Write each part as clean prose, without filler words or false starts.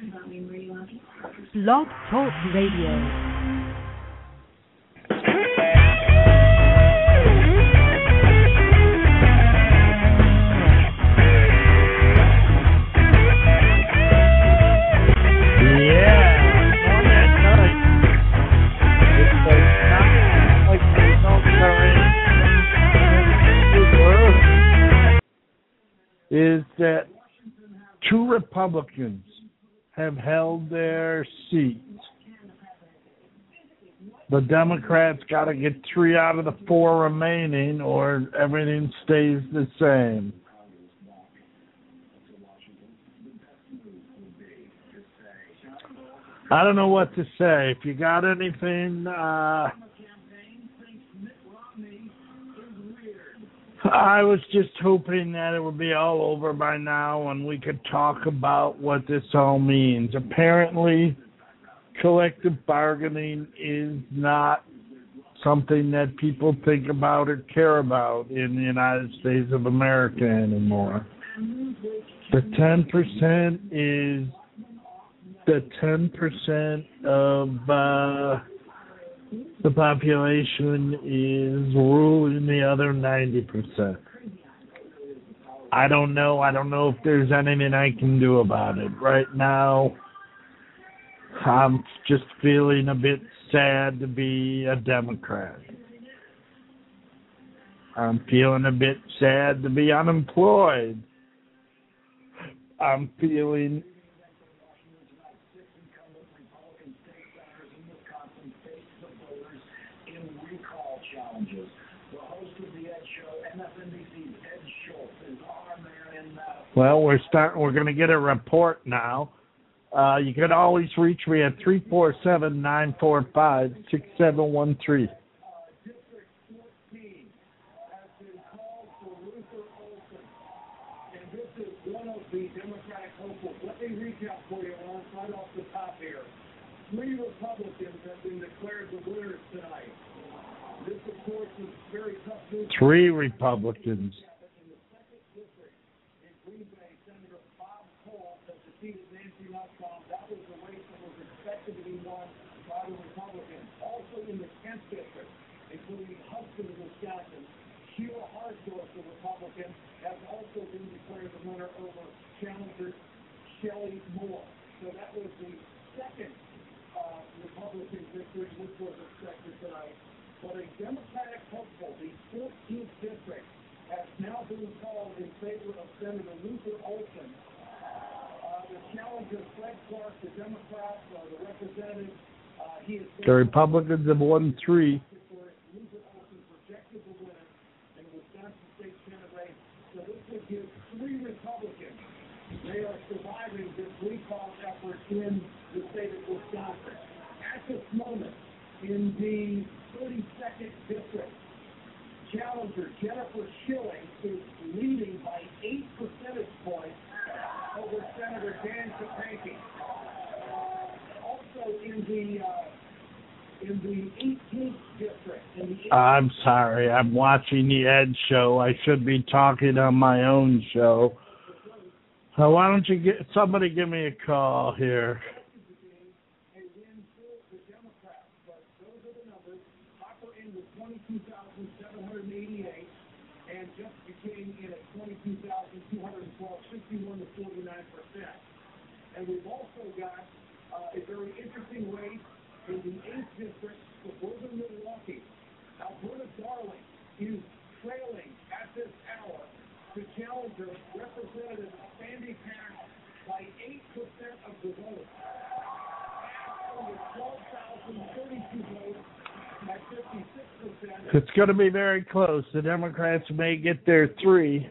Blog Talk Radio. Is that two Republicans have held their seats. The Democrats got to get 3 out of the 4 remaining, or everything stays the same. I don't know what to say. If you got anything, I was just hoping that it would be all over by now and we could talk about what this all means. Apparently, collective bargaining is not something that people think about or care about in the United States of America anymore. The 10% is the 10% of the population is ruling the other 90%. I don't know. I don't know if there's anything I can do about it. Right now, I'm just feeling a bit sad to be a Democrat. I'm feeling a bit sad to be unemployed. I'm feeling Well, we're going to get a report now. You can always reach me at 347-945-6713. The Democratic hopefuls. Let me recap for you right off the top here. 3 Republicans have been declared the winners tonight. This, of course, is very tough news. 3 Republicans. That was the race that was expected to be won by the Republicans. Also in the 10th district, including Hudson, Wisconsin, Sheila Harsdorf, the Republican, has also been declared the winner over challenger Shelley Moore. So that was the second Republican victory, which was expected tonight. But a Democratic hopeful, the 14th district, has now been called in favor of Senator Luther Olson. The challenger, Fred Clark, the Democrat, the representative, the Republicans have won 3. Luther Olson projected the winner in Wisconsin State Senate race. So this would give 3 Republicans. They are surviving this recall effort in the state of Wisconsin. At this moment, in the 32nd district, challenger Jennifer Schilling is leading by 8 percentage points over Senator Dan Kapanke. Also in the 18th district. I'm sorry. I'm watching the Ed Show. I should be talking on my own show. Why don't you somebody give me a call here? And just became in at 22,212, 61 to 49%. And we've also got a very interesting race in the 8th district, suburban Milwaukee. Alberta Darling is trailing at this hour to challenger Representative Sandy Pack by 8% of the vote. With 12,032 votes. It's going to be very close. The Democrats may get their 3.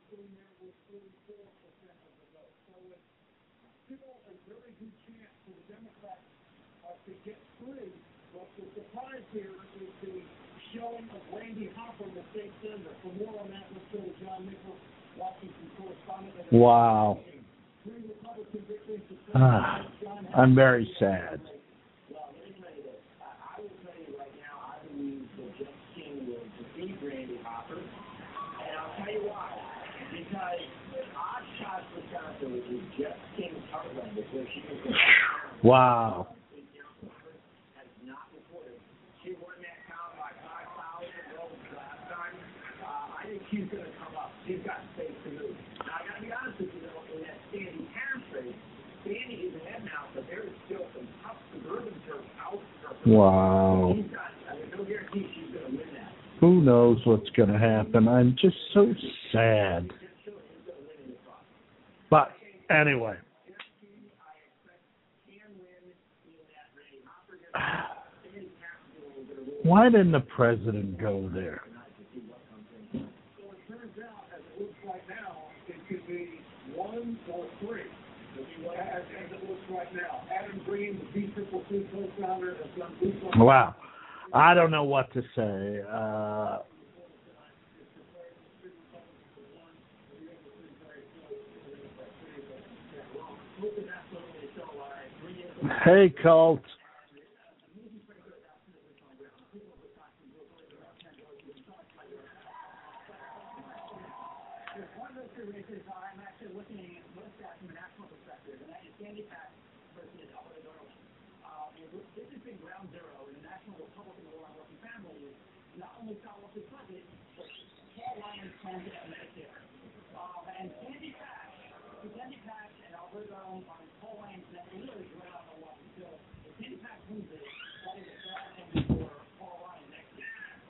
But the surprise here is the showing of Randy Hopper, the state senator. For more on that, let's go to John Nichols, Washington correspondent. Wow. I'm very sad. Randy Hopper, and I'll tell you why. Because Oshkosh, Wisconsin, which is Jeff King's heartland, it's Wow. Has not reported. She won that count by 5,000 votes last time. I think she's going to come up. She's got space to move. Now, I got to be honest with you, though, in that Sandy Harris race, Sandy is ahead now, but there is still some tough suburban turf out there. Wow. She's got, no guarantee she's going to win that. Who knows what's going to happen? I'm just so sad. But anyway. Why didn't the president go there? So it turns out, as it looks right now, it could be 1 or 3. As it looks right now. Adam Green, the B-Triple-C co-founder, has done boots on. Wow. I don't know what to say. Hey, Colt. I'm actually looking at most at from a national perspective, and that is Sandy Pack versus Alberto Garland. This has been ground zero in the National Republican War on Working Families, not only Southwestern budget, but Paul Ryan's plan to end Medicare. And Sandy Pack and Alberto Garland on Paul Ryan's neck really ground a lot. So if Sandy Pack wins it, that is a bad thing for Paul Ryan next year.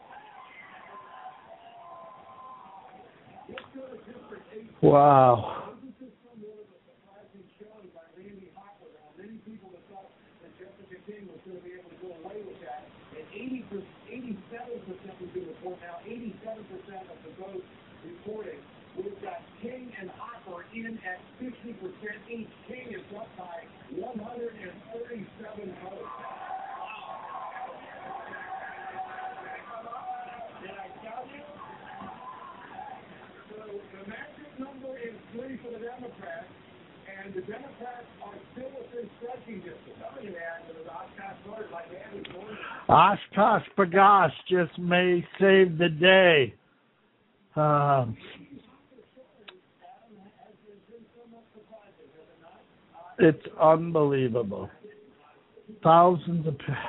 Wow. Now 87% of the votes reporting. We've got King and Hopper in at 60% each. King is up by 137 votes. Did I tell you? So the magic number is 3 for the Democrats, and the Democrats are still within striking distance. I'm going to add to the Oshkosh North like they have before. Oshkosh B'gosh just may save the day. It's unbelievable. Thousands of people.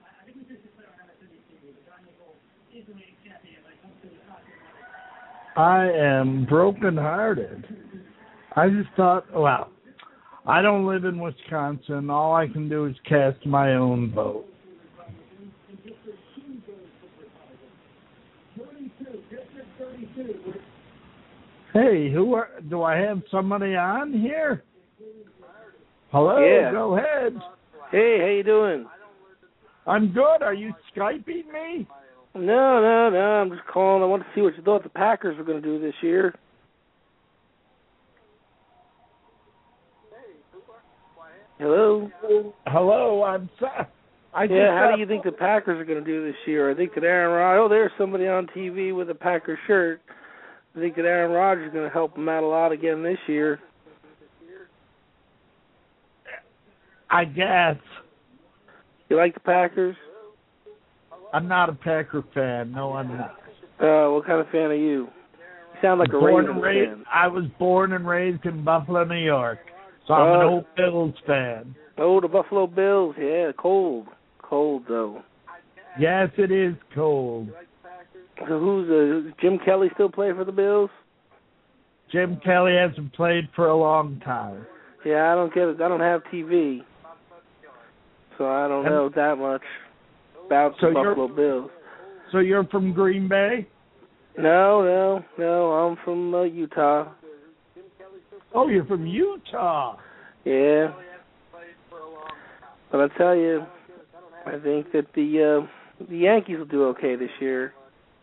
I am brokenhearted. I just thought, well, I don't live in Wisconsin. All I can do is cast my own vote. Hey, do I have somebody on here? Hello, yeah. Go ahead. Hey, how you doing? I'm good. Are you Skyping me? No, I'm just calling. I want to see what you thought the Packers were going to do this year. Hello? Hello, I'm sorry. How do you think the Packers are going to do this year? I think that Aaron Rodgers, there's somebody on TV with a Packers shirt. I think that Aaron Rodgers is going to help them out a lot again this year. I guess. You like the Packers? I'm not a Packer fan. No, I'm not. What kind of fan are you? You sound like a Ravens fan. I was born and raised in Buffalo, New York, so I'm an old Bills fan. Oh, the Buffalo Bills. Yeah, cold. Cold, though. Yes, it is cold. So does Jim Kelly still play for the Bills? Jim Kelly hasn't played for a long time. Yeah, I don't get it. I don't have TV, so I don't know that much about the Buffalo Bills. So you're from Green Bay? No. I'm from Utah. Oh, you're from Utah? Yeah. But I tell you, I think that the Yankees will do okay this year.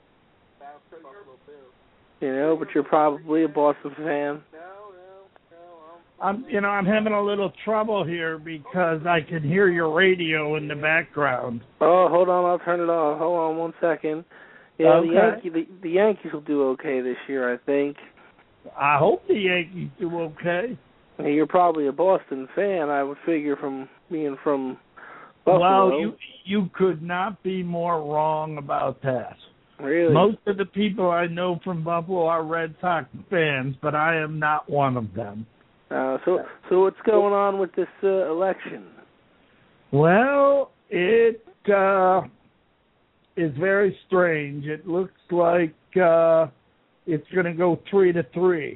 You know, but you're probably a Boston fan. I'm having a little trouble here because I can hear your radio in the background. Oh, hold on, I'll turn it off. Hold on 1 second. Yeah, okay. The Yankees will do okay this year, I think. I hope the Yankees do okay. You're probably a Boston fan, I would figure, from being from Buffalo. Well, you could not be more wrong about that. Really? Most of the people I know from Buffalo are Red Sox fans, but I am not one of them. So what's going on with this election? Well, it is very strange. It looks like it's going to go 3-3.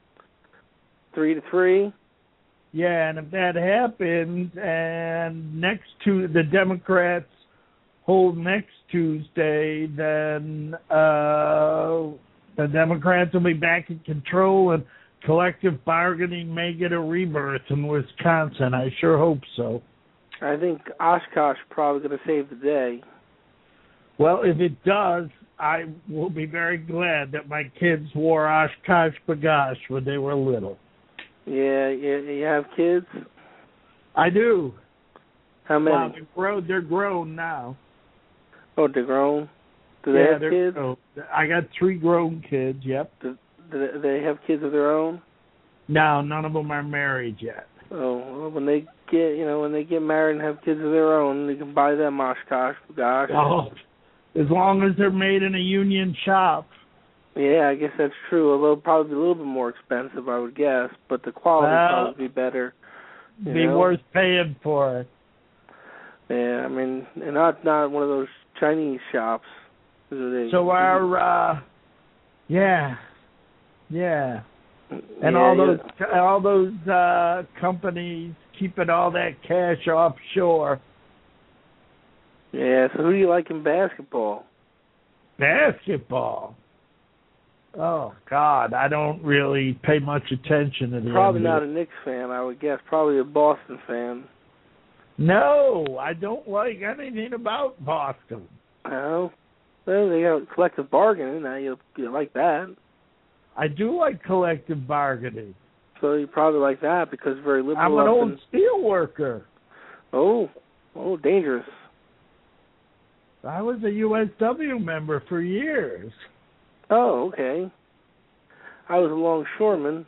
3-3? Yeah, and if that happens, and the Democrats hold next Tuesday, then the Democrats will be back in control, and collective bargaining may get a rebirth in Wisconsin. I sure hope so. I think Oshkosh is probably going to save the day. Well, if it does, I will be very glad that my kids wore Oshkosh bagosh when they were little. Yeah, you have kids? I do. How many? Well, they're grown now. Oh, they're grown? Do they have kids? Grown. I got 3 grown kids, yep. Do they have kids of their own? No, none of them are married yet. Oh, well, when they get married and have kids of their own, they can buy them Oshkosh bagosh. Oh, as long as they're made in a union shop. Yeah, I guess that's true. Although probably a little bit more expensive, I would guess, but the quality would probably be better. Be worth paying for it. Yeah, I mean, and not one of those Chinese shops. So our, yeah, and all those companies keeping all that cash offshore. Yeah. So who do you like in basketball? Basketball. Oh God, I don't really pay much attention to the Probably NBA. not a Knicks fan, I would guess. Probably a Boston fan. No, I don't like anything about Boston. Oh, well, they got collective bargaining. Now you like that. I do like collective bargaining. So you probably like that because it's very liberal. I'm an old steel worker. Oh, dangerous. I was a USW member for years. Oh, okay. I was a longshoreman.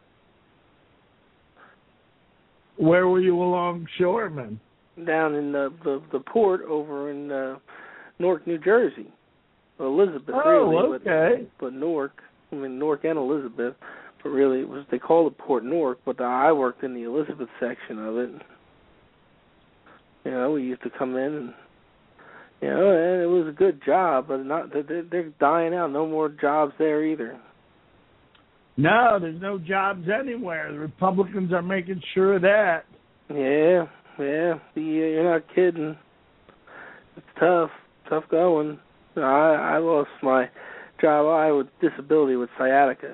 Where were you a longshoreman? Down in the port over in Newark, New Jersey. Elizabeth, really. Oh, okay. But Newark, I mean Newark and Elizabeth, but really they call it Port Newark, but I worked in the Elizabeth section of it. You know, we used to come in and and it was a good job, but they're dying out. No more jobs there either. No, there's no jobs anywhere. The Republicans are making sure of that. Yeah, you're not kidding. It's tough going. I lost my job. I had disability with sciatica.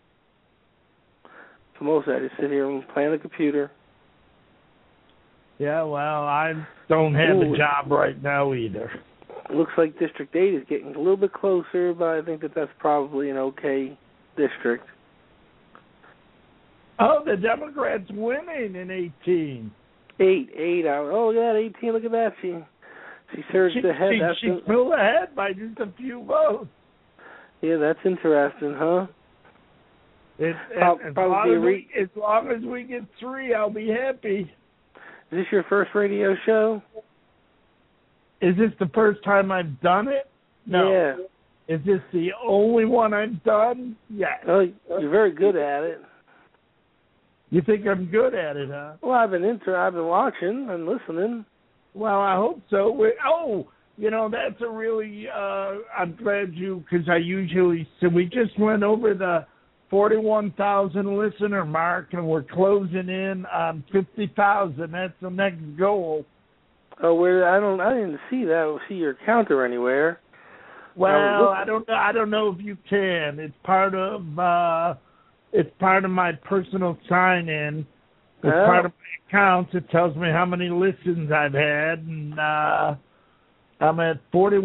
So most I just sit here and play on the computer. Yeah, well, I don't have a job right now either. Looks like District 8 is getting a little bit closer, but I think that's probably an okay district. Oh, the Democrats winning in 18. 8 out. Oh, yeah, 18. Look at that. She surged ahead. She flew ahead by just a few votes. Yeah, that's interesting, huh? As long as we get 3, I'll be happy. Is this your first radio show? Is this the first time I've done it? No. Yeah. Is this the only one I've done? Yes. Oh, you're very good at it. You think I'm good at it, huh? Well, I've been watching and listening. Well, I hope so. That's a really, I'm glad because we just went over the 41,000 listener mark, and we're closing in on 50,000. That's the next goal. Oh, I didn't see that. I don't see your counter anywhere. Well, I don't know if you can. It's part of my personal sign-in. It's part of my accounts. It tells me how many listens I've had, and I'm at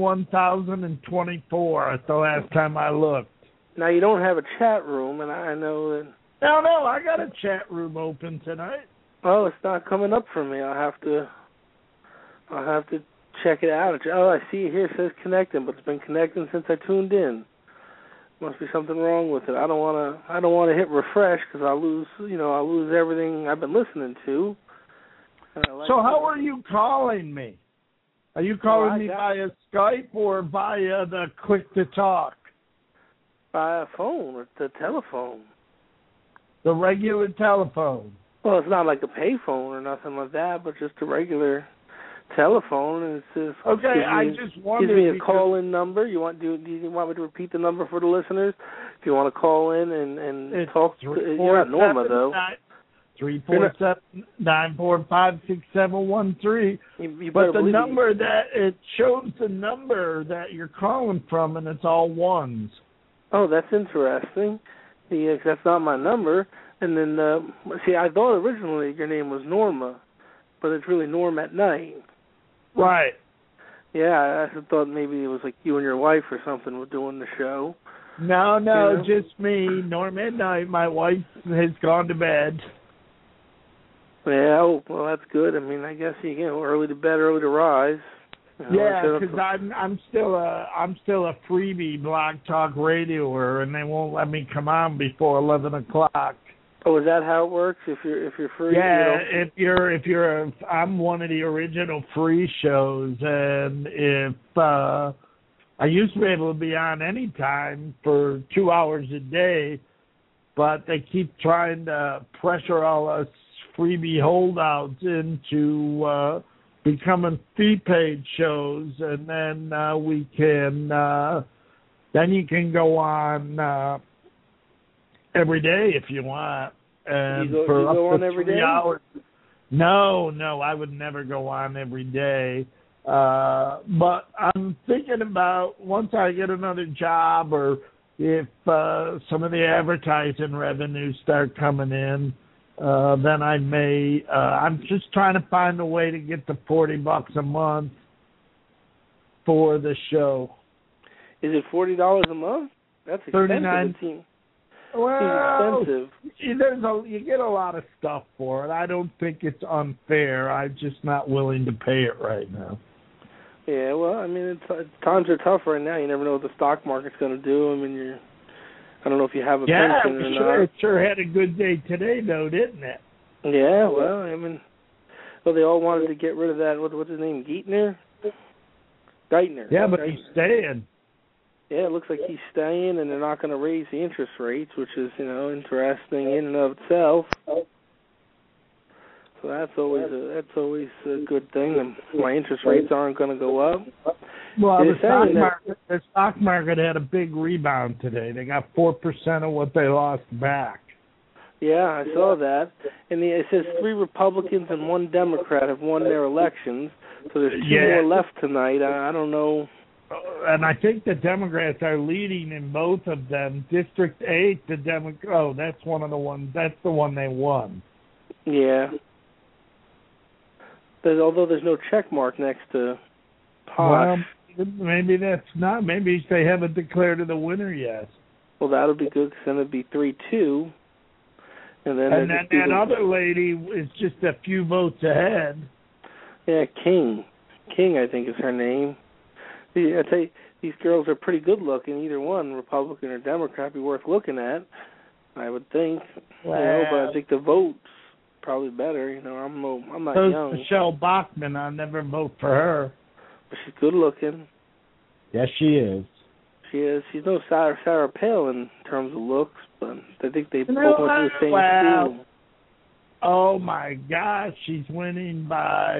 41,024 at the last time I looked. Now, you don't have a chat room, and I know that... No, I got a chat room open tonight. Oh, it's not coming up for me. I'll have to check it out. Oh, I see it here. It says connecting, but it's been connecting since I tuned in. Must be something wrong with it. I don't want to hit refresh because I'll lose everything I've been listening to. So how are you calling me? Are you calling me via Skype or via the click to talk? By a phone, or the telephone. The regular telephone. Well, it's not like a payphone or nothing like that, but just a regular telephone. And it says, okay, I just wondered. Gives me a call-in number. Do you want me to repeat the number for the listeners? If you want to call in and talk, you're not Norma though. 347-945-6713. But the number that it shows the number that you're calling from, and it's all ones. Oh, that's interesting. That's not my number. And then, see, I thought originally your name was Norma, but it's really Norm at Night. Right. Yeah, I thought maybe it was like you and your wife or something were doing the show. No, you know? Just me. Norm at Night. My wife has gone to bed. Yeah, well, that's good. I mean, I guess early to bed, early to rise. Yeah, because I'm still a freebie Blog Talk radioer, and they won't let me come on before 11 o'clock. Oh, is that how it works? If you're free? Yeah, I'm one of the original free shows, and if I used to be able to be on any time for 2 hours a day, but they keep trying to pressure all us freebie holdouts into becoming fee-paid shows, and then then you can go on every day if you want. And you for go up on to every 3 day? hours. No, I would never go on every day. But I'm thinking about once I get another job, or if some of the advertising revenues start coming in, then I may. I'm just trying to find a way to get to $40 a month for the show. Is it $40 a month? That's expensive. $39. Well, expensive. You get a lot of stuff for it. I don't think it's unfair. I'm just not willing to pay it right now. Yeah, well, I mean, times are tough right now. You never know what the stock market's going to do. I mean, I don't know if you have a pension or not. It sure had a good day today, though, didn't it? Yeah, well, I mean, they all wanted to get rid of that. What's his name? Geithner. Yeah, but he's staying. Yeah, it looks like he's staying, and they're not going to raise the interest rates, which is, interesting in and of itself. So that's always a good thing. And my interest rates aren't going to go up. Well, the stock market had a big rebound today. They got 4% of what they lost back. Yeah, I saw that. And it says 3 Republicans and 1 Democrat have won their elections. So there's 2 more left tonight. I don't know. And I think the Democrats are leading in both of them. District 8, that's one of the ones. That's the one they won. Yeah. Although there's no check mark next to Posh. Well, maybe that's not. Maybe they haven't declared the winner yet. Well, that'll be good, because then it'd be 3-2. And then that other lady is just a few votes ahead. Yeah, King. King, I think, is her name. I tell you, these girls are pretty good looking. Either one, Republican or Democrat, be worth looking at, I would think. Well, but I think the votes probably better. I'm not young. Michelle Bachmann, I'll never vote for her. But she's good looking. Yes, she is. She is. She's no Sarah Palin in terms of looks, but I think they both went to the same school. Oh my gosh, she's winning by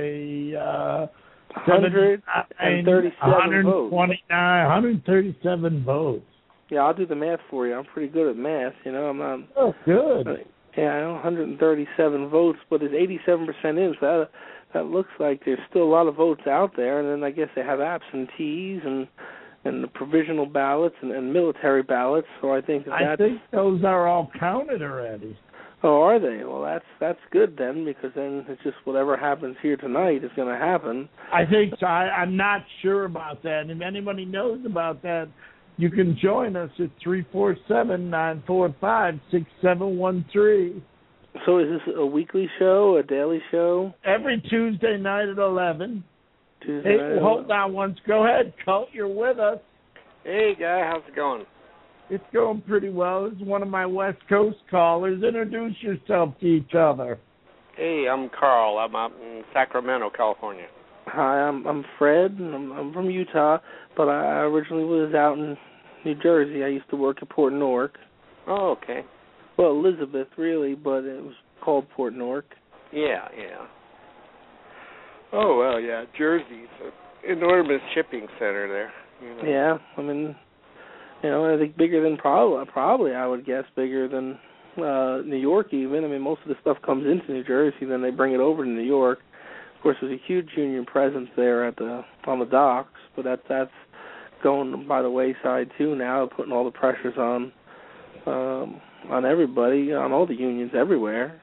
137 votes. Yeah, I'll do the math for you. I'm pretty good at math. I'm not. Oh, good. Yeah, 137 votes, but it's 87% in. So that looks like there's still a lot of votes out there. And then I guess they have absentees and the provisional ballots and military ballots. So I think I think those are all counted already. Oh, are they? Well, that's good then, because then it's just whatever happens here tonight is going to happen. I think so. I'm not sure about that. And if anybody knows about that, you can join us at 347-945-6713. So is this a weekly show, a daily show? Every Tuesday night at 11. Tuesday night. Hold on once. Go ahead, Colt. You're with us. Hey, Guy. How's it going? It's going pretty well. This is one of my West Coast callers. Introduce yourself to each other. Hey, I'm Carl. I'm out in Sacramento, California. Hi, I'm Fred, and I'm from Utah, but I originally was out in New Jersey. I used to work at Port Newark. Oh, okay. Well, Elizabeth, really, but it was called Port Newark. Yeah. Oh, well, yeah. Jersey's an enormous shipping center there. You know. Yeah, I mean, I think bigger than probably I would guess bigger than New York even. I mean, most of the stuff comes into New Jersey, then they bring it over to New York. Of course, there's a huge union presence there on the docks, but that's going by the wayside too now, putting all the pressures on everybody, on all the unions everywhere.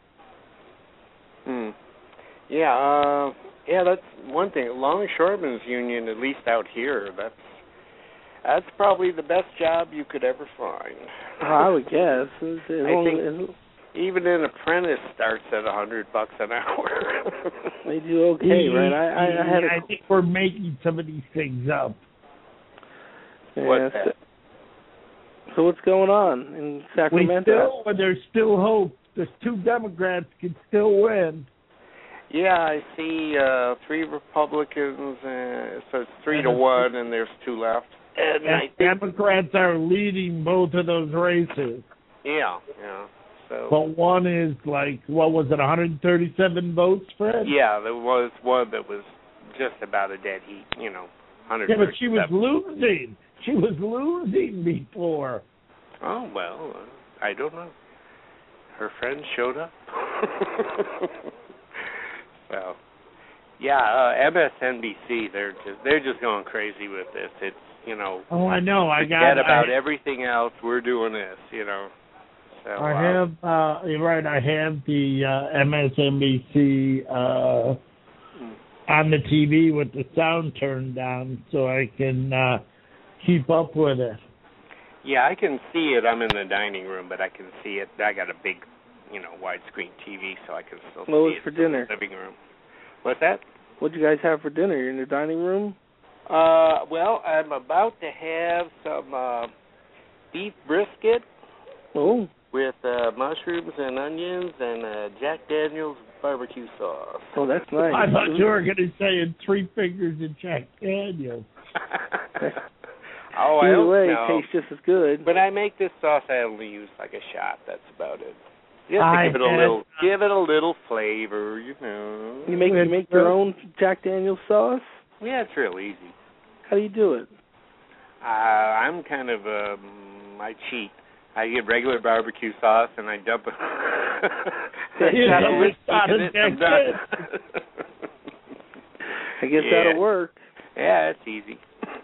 Yeah, that's one thing. Longshoremen's union, at least out here, that's probably the best job you could ever find. I would guess. I think even an apprentice starts at $100 an hour. They do okay, right? I think we're making some of these things up. Yeah, so what's going on in Sacramento? There's still hope. There's 2 Democrats can still win. Yeah, I see 3 Republicans, so it's 3-1, and there's 2 left. And I think Democrats are leading both of those races. Yeah. So, but one is like, what was it, 137 votes, Fred? Yeah, there was one that was just about a dead heat, 137. Yeah, but she was losing. She was losing before. Oh, well, I don't know. Her friends showed up. Well, yeah, MSNBC, they're just going crazy with this. It's, Oh, I know. Forget about everything else. We're doing this, So, I have, you're right, I have the MSNBC on the TV with the sound turned down so I can keep up with it. Yeah, I can see it. I'm in the dining room, but I can see it. I got a big, widescreen TV, so I can still see it. What was for dinner? In the living room. What's that? What did you guys have for dinner? You're in the dining room? Well, I'm about to have some beef brisket. Oh. With mushrooms and onions and Jack Daniel's barbecue sauce. Oh, that's nice. I thought you were going to say 3 fingers of Jack Daniel's. Oh, either way, it tastes just as good. When I make this sauce, I only use like a shot. That's about it. Just to give it a little flavor, You make your own Jack Daniel's sauce? Yeah, it's real easy. How do you do it? I'm kind of I cheat. I get regular barbecue sauce and I dump it. I guess that'll work. Yeah, it's easy.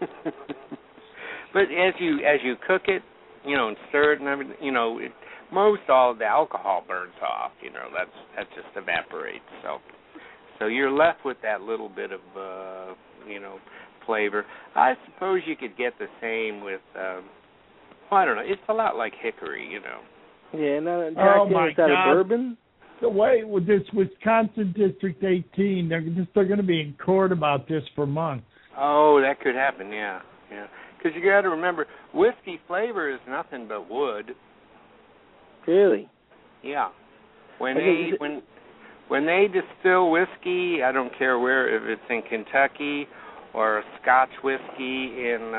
But as you cook it, and stir it and everything, most all of the alcohol burns off. That just evaporates. So you're left with that little bit of flavor. I suppose you could get the same with. I don't know. It's a lot like hickory, Yeah, now Jack Daniel's is that a bourbon? The way with this Wisconsin District 18, they're going to be in court about this for months. Oh, that could happen. Yeah. Because you got to remember, whiskey flavor is nothing but wood. Really? Yeah. When they distill whiskey, I don't care where, if it's in Kentucky or a Scotch whiskey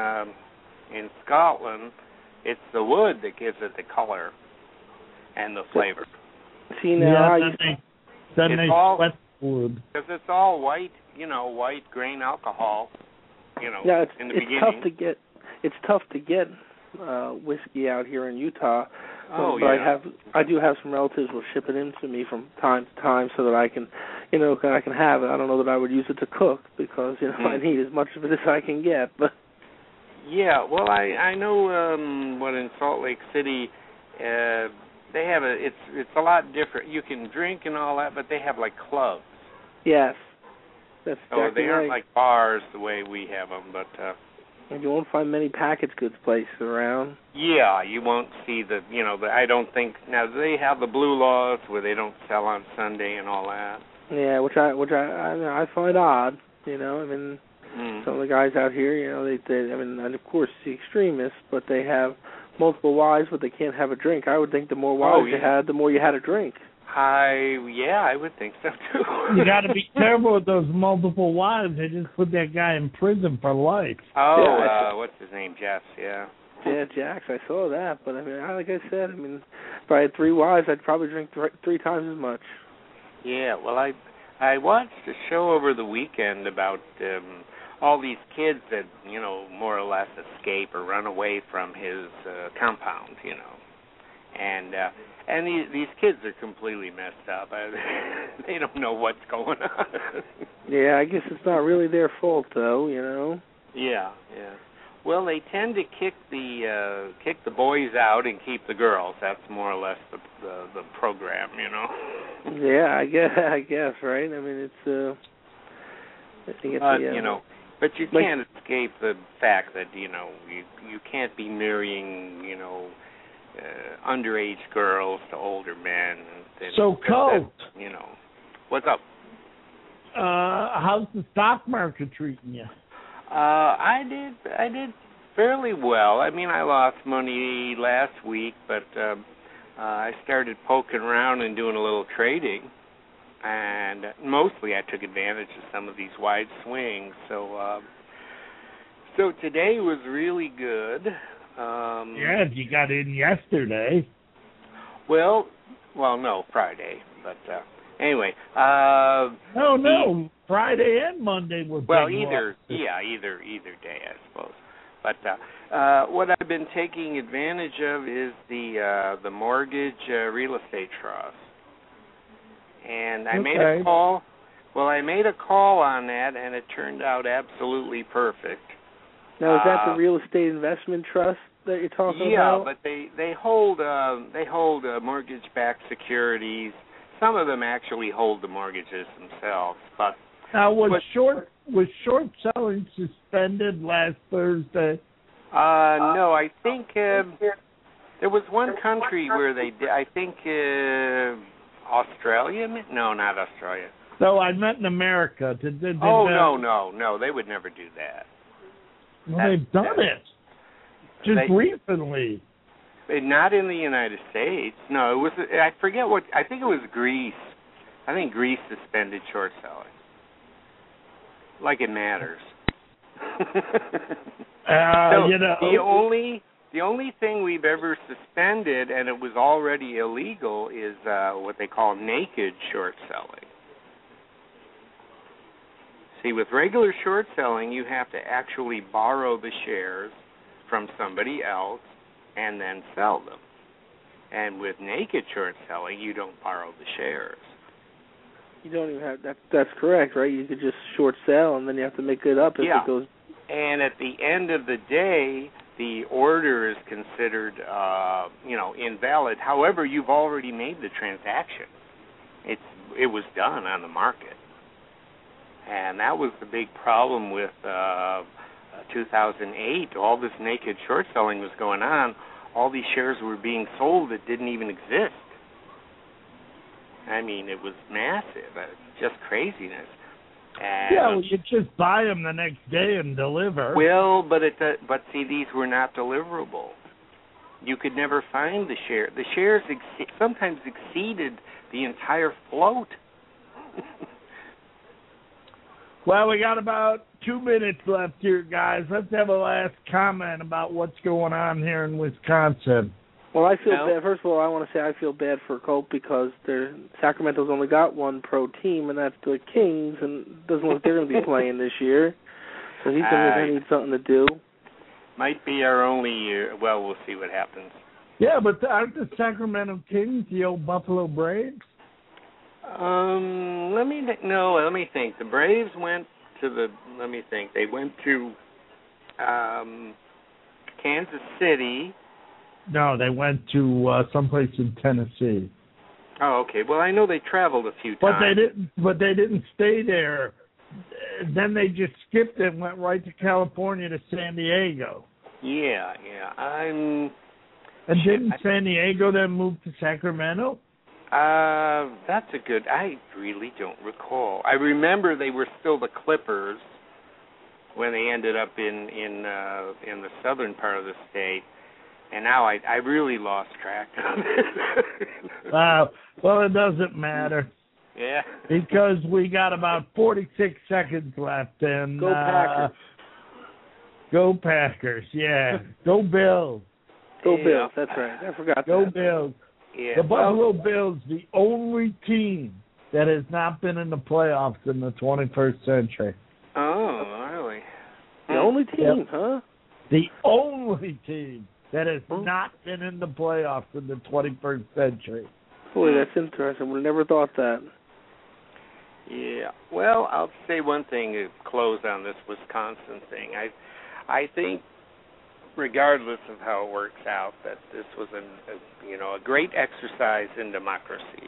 in Scotland. It's the wood that gives it the color and the flavor. See, now they sweat wood. Because it's all white, white grain alcohol, yeah, in the beginning. It's tough to get whiskey out here in Utah. Oh, but yeah. I do have some relatives who will ship it in to me from time to time so that I can, I can have it. I don't know that I would use it to cook because, I need as much of it as I can get, but... Yeah, well, I know what in Salt Lake City, they have it's a lot different. You can drink and all that, but they have like clubs. Yes, that's exactly they aren't like bars the way we have them, but. And you won't find many packaged goods places around. Yeah, you won't see I don't think now they have the blue laws where they don't sell on Sunday and all that. Yeah, which I find odd. Some of the guys out here, they and of course the extremists, but they have multiple wives, but they can't have a drink. I would think the more wives you had, the more you had a drink. I would think so too. You got to be careful with those multiple wives. They just put that guy in prison for life. Oh, what's his name? Jess. Yeah. Yeah, Jax, I saw that, but I mean, like I said, I mean, if I had 3 wives, I'd probably drink 3 times as much. Yeah, well, I watched a show over the weekend about all these kids that, you know, more or less escape or run away from his compound, you know. And these kids are completely messed up. They don't know what's going on. Yeah, I guess it's not really their fault, though, you know. Yeah. Well, they tend to kick the boys out and keep the girls. That's more or less the program, you know. Yeah, I guess, right? I mean, it's you know, but you can't escape the fact that, you know, you can't be marrying, you know, underage girls to older men. So, Colt, you know, what's up? How's the stock market treating you? I did fairly well. I mean, I lost money last week, but I started poking around and doing a little trading, and mostly I took advantage of some of these wide swings. So today was really good. Yeah, you got in yesterday. Well, no, Friday, but anyway. No, Friday and Monday were big either losses. either day, I suppose. But what I've been taking advantage of is the mortgage real estate trust, and I made a call. Well, I made a call on that, and it turned out absolutely perfect. Now, is that the real estate investment trust that you're talking about? Yeah, but they hold mortgage-backed securities. Some of them actually hold the mortgages themselves. But now, was short selling suspended last Thursday? No, I think there was one country where they did. I think Australia. No, not Australia. No, I meant in America. No, they would never do that. Well, they've done it just recently. Not in the United States. No, it was. I forget what. I think it was Greece. I think Greece suspended short selling. Like it matters. You know, the only thing we've ever suspended, and it was already illegal, is what they call naked short selling. See, with regular short selling, you have to actually borrow the shares from somebody else and then sell them. And with naked short selling, you don't borrow the shares. You don't even have that. That's correct, right? You could just short sell, and then you have to make it up if it goes. And at the end of the day, the order is considered, invalid. However, you've already made the transaction. It was done on the market. And that was the big problem with 2008. All this naked short selling was going on. All these shares were being sold that didn't even exist. I mean, it was massive. Just craziness. And you just buy them the next day and deliver. Well, but see, these were not deliverable. You could never find the share. The shares sometimes exceeded the entire float. Well, we got about 2 minutes left here, guys. Let's have a last comment about what's going on here in Wisconsin. Well, I feel bad. First of all, I want to say I feel bad for Colt because Sacramento's only got one pro team, and that's the Kings, and it doesn't look like they're going to be playing this year. So he's going to need something to do. Might be our only year. Well, we'll see what happens. Yeah, but aren't the Sacramento Kings the old Buffalo Braves? Let me think. The Braves went to They went to Kansas City. No, they went to someplace in Tennessee. Oh, okay. Well, I know they traveled a few times. But they didn't stay there. Then they just skipped it and went right to California to San Diego. Yeah. Didn't San Diego then move to Sacramento? That's a good. I really don't recall. I remember they were still the Clippers when they ended up in the southern part of the state, and now I really lost track of it. Well, it doesn't matter. Yeah. Because we got about 46 seconds left, and go Packers. Go Packers, yeah. Go Bills. Go Bills, that's right. I forgot Go that. Bills. Yeah. The Buffalo Bills, the only team that has not been in the playoffs in the 21st century. Oh, really? The only team, huh? The only team that has not been in the playoffs in the 21st century. Boy, that's interesting. We never thought that. Yeah. Well, I'll say one thing to close on this Wisconsin thing. I think, regardless of how it works out, that this was a great exercise in democracy.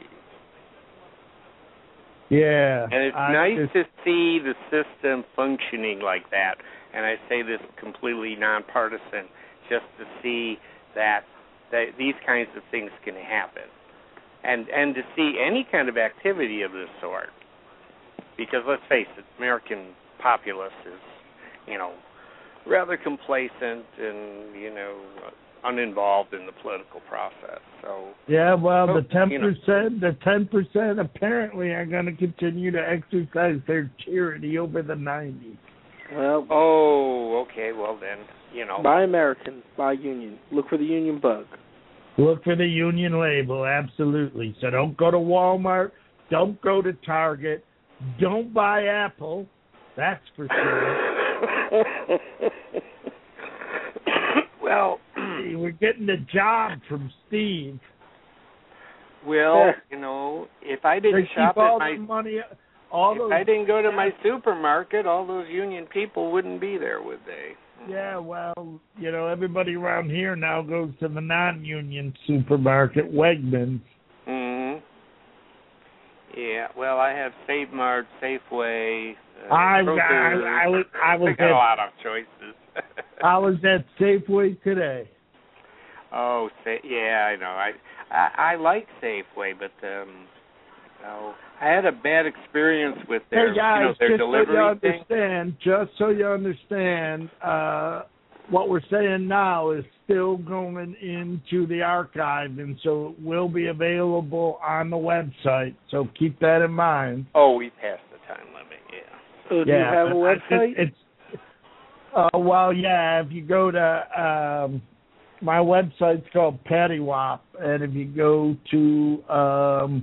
Yeah. And it's nice to see the system functioning like that. And I say this completely nonpartisan, just to see that these kinds of things can happen. And to see any kind of activity of this sort. Because let's face it, American populace is, rather complacent and, uninvolved in the political process. So yeah, well, the 10% apparently are going to continue to exercise their tyranny over the 90s. Well, okay, well then, Buy American, buy Union. Look for the Union bug. Look for the Union label, absolutely. So don't go to Walmart, don't go to Target, don't buy Apple, that's for sure. Well, we're getting the job from Steve. Well, if I didn't shop at I didn't go to my supermarket, all those Union people wouldn't be there, would they? Yeah, well, everybody around here now goes to the non-union supermarket, Wegmans. Mm-hmm. Yeah, well, I have Save Mart, Safeway. I was got a lot of choices. I was at Safeway today. Oh, yeah, I know. I like Safeway, but I had a bad experience with their, their delivery thing. Just so you understand, what we're saying now is still going into the archive, and so it will be available on the website. So keep that in mind. Oh, we passed the time limit, yeah. So do you have a website? Well, yeah, if you go to my website's called Pattywop, and if you go to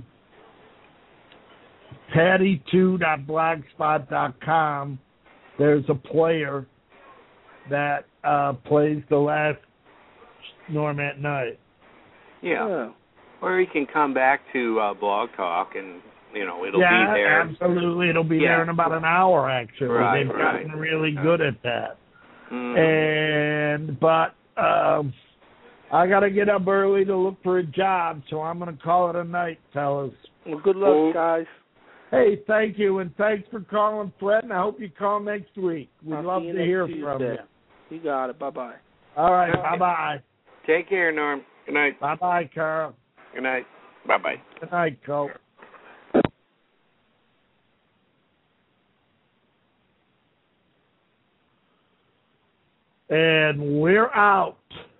patty2.blogspot.com, there's a player that plays the last Norm at Night. Yeah. Or you can come back to Blog Talk and, it'll be there. Yeah, absolutely. It'll be there in about an hour, actually. Right, They've gotten really good at that. Mm-hmm. But I got to get up early to look for a job, so I'm going to call it a night, fellas. Well, good luck, guys. Hey, thank you, and thanks for calling, Fred, and I hope you call next week. We'd love to hear from you. You got it. Bye-bye. All right, bye-bye. Take care, Norm. Good night. Bye-bye, Carl. Good night. Bye-bye. Good night, Cole. And we're out.